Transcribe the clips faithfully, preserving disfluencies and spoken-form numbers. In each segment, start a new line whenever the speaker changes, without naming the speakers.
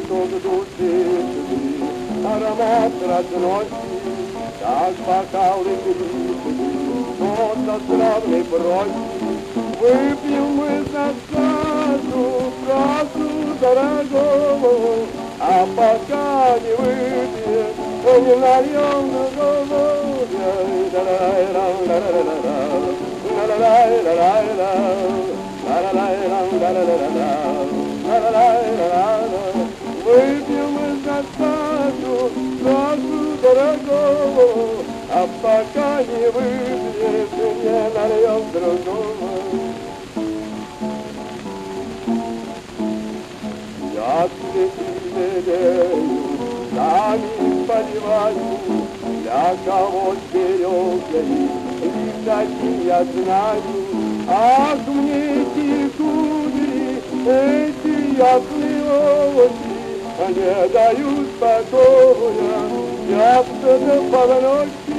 цветок души, аромат разносит, как бокалы грипы, но со славной бросит. Выпьем мы за саду, сразу дорогого, а пока не выпьем, не нальем другого. Выпьем мы за саду, сразу дорогого, а пока не выпьем, не нальем другого. Я цветы сами поливаю, для кого березы, лишь один я знаю. Ах, мне эти кудри, эти ясные очи, не дают покоя, часто до полночи.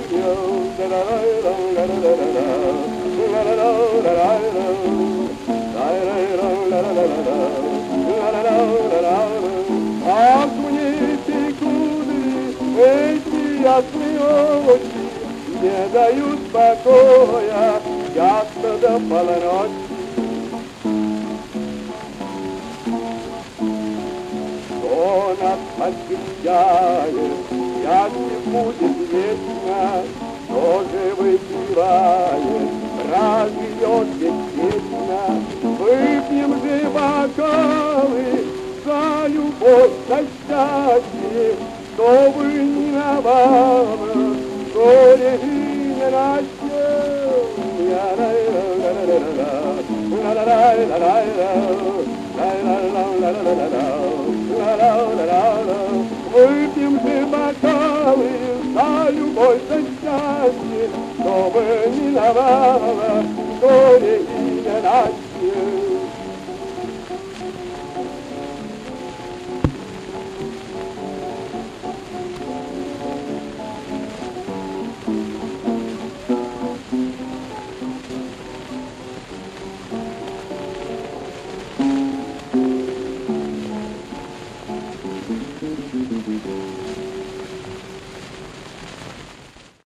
Ах, мне эти кудри, эти ясные очи, не дают покоя, часто до полночи. Кто нас посвящает, счастье будет вечно, кто же выпивает, разльет бессмертно. Выпьем же бокалы за любовь, за счастье, чтобы не навало горе и ненастье. Выпьем же бокалы за любовь, за счастье, чтобы не навало горе и ненастье.